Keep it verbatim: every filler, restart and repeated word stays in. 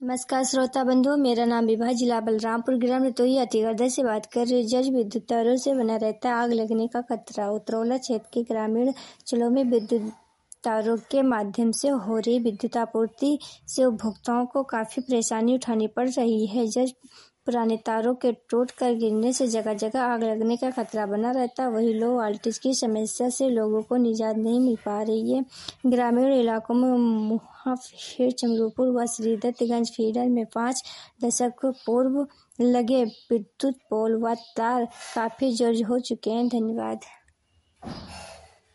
नमस्कार श्रोता बंधु, मेरा नाम विभा, जिला बलरामपुर, ग्राम रतोई, अतिगढ़ से बात कर रही हूँ। जज विद्युत तारों से बना रहता है आग लगने का खतरा। उत्तरौला क्षेत्र के ग्रामीण अंचलों में विद्युत तारों के माध्यम से हो रही विद्युत आपूर्ति से उपभोक्ताओं को काफी परेशानी उठानी पड़ रही है। जज पुराने तारों के टूट कर गिरने से जगह जगह आग लगने का खतरा बना रहता है। वहीं लो वोल्टेज की समस्या से लोगों को निजात नहीं मिल पा रही है। ग्रामीण इलाकों में मुहाफिर चमरूपुर व श्रीदत्तगंज फीडर में पाँच दशक पूर्व लगे विद्युत पोल व तार काफी जर्जर हो चुके हैं। धन्यवाद।